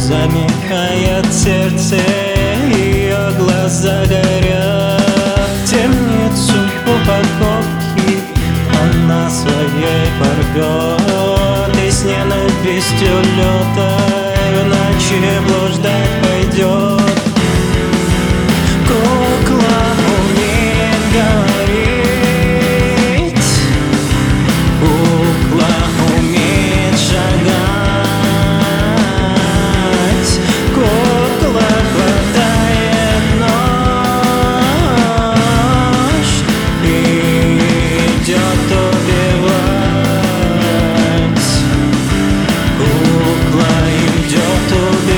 Замикает сердце, ее глаза горят. В темницу упаковки она своей порвет, и с ненавистью лютой в ночи блуждать пойдет. Кукла умеет говорить, кукла умеет шагать, кукла хватает нож и идет убивать. Кукла идет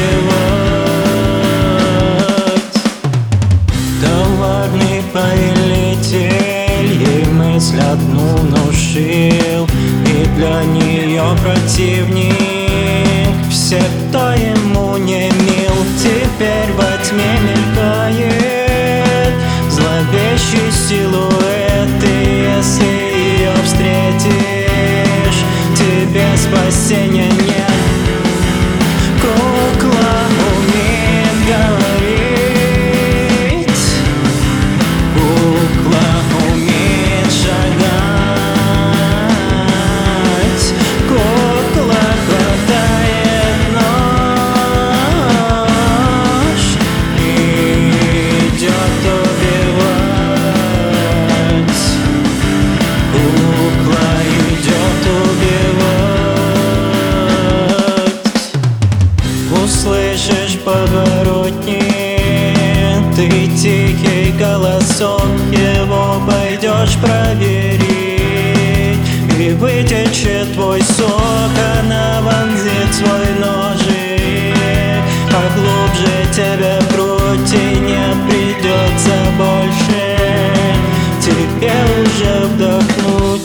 убивать. Коварный повелитель ей мысль одну внушил, и для нее противник все, кто ему не мил. Теперь во тьме мелькает зловещий силуэт, и если ее встретишь, тебе спасения нет. Кукла умеет говорить, кукла умеет шагать, кукла хватает нож и идет убивать. Кукла идет убивать. Услышишь подворотни ты тихий голосок, его пойдешь проверить, и вытечет твой сок. Она вонзит свой ножик поглубже тебе в грудь, и не придется больше тебе уже вдохнуть.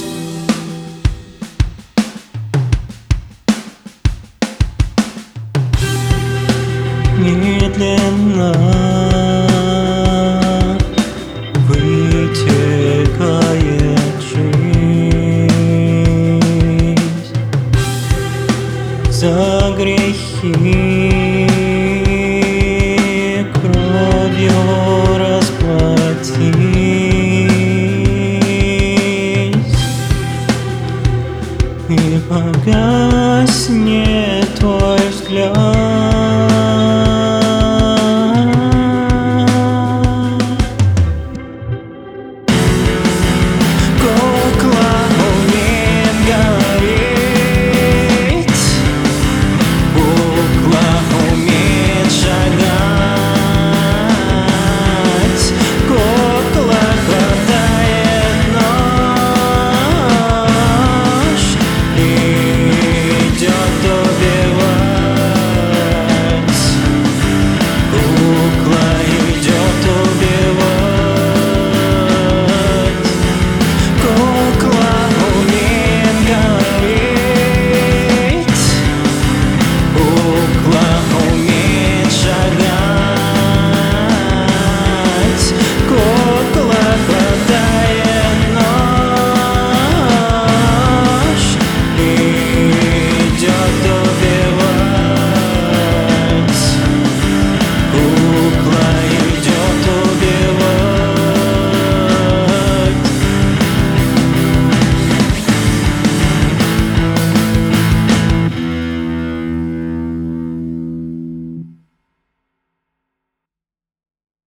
Медленно вытекает жизнь, за грехи кровью расплатись и погасить.